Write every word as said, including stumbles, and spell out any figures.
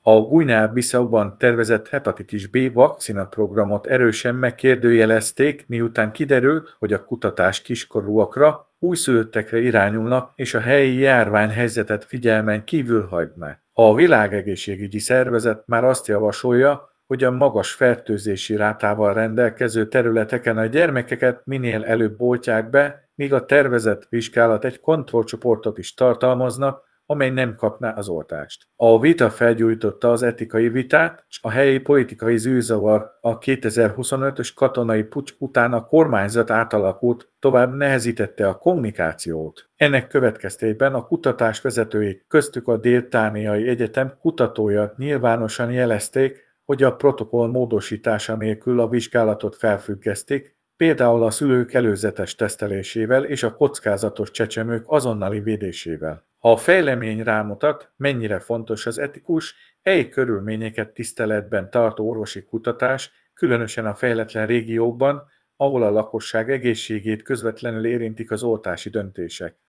A Guinea-Bissauban tervezett hepatitis B vakcinaprogramot erősen megkérdőjelezték, miután kiderült, hogy a kutatás kiskorúakra, újszülöttekre irányulnak, és a helyi járványhelyzetet figyelmen kívül hagyná. A Világegészségügyi Szervezet már azt javasolja, hogy a magas fertőzési rátával rendelkező területeken a gyermekeket minél előbb oltják be, míg a tervezett vizsgálat egy kontrollcsoportot is tartalmazna, amely nem kapná az oltást. A vita felgyújtotta az etikai vitát, és a helyi politikai zűrzavar a kétezer-huszonötös katonai puccs után a kormányzat átalakult, tovább nehezítette a kommunikációt. Ennek következtében a kutatás vezetői, köztük a Dél-Dániai Egyetem kutatója nyilvánosan jelezték, hogy a protokoll módosítása nélkül a vizsgálatot felfüggesztik, például a szülők előzetes tesztelésével és a kockázatos csecsemők azonnali védésével. A fejlemény rámutat, mennyire fontos az etikus, helyi körülményeket tiszteletben tartó orvosi kutatás, különösen a fejletlen régiókban, ahol a lakosság egészségét közvetlenül érintik az oltási döntések.